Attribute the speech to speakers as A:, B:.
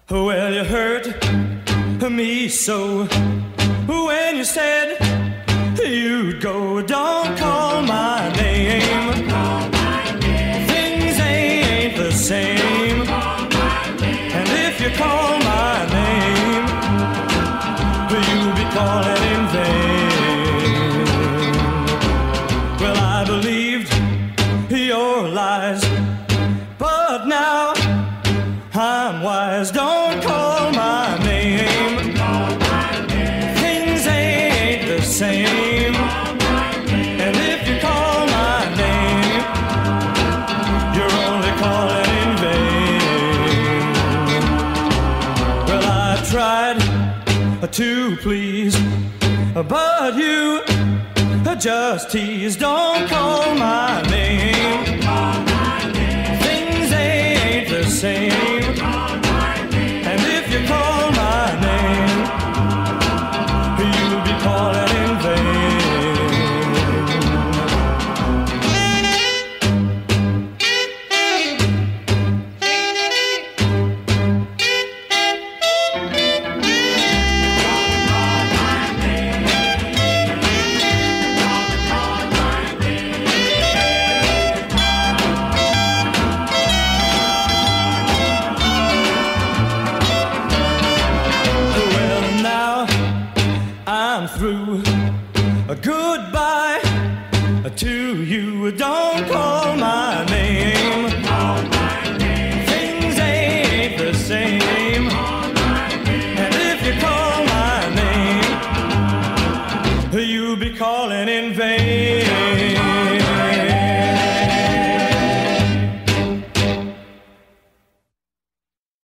A: Well, you hurt me so when you said you'd go. Don't call my name. Things ain't the same. And if you call my name, you'll be calling in vain. Well, I believed your lies, but now I'm wise. Don't call my name. Things ain't the same. And if you call my name, you're only calling in vain. Well, I tried to please, but you just tease. Don't call my name. Things ain't the same. And if you call my name, you'll be calling in vain. Through goodbye to you. Don't call my name. Things ain't the same.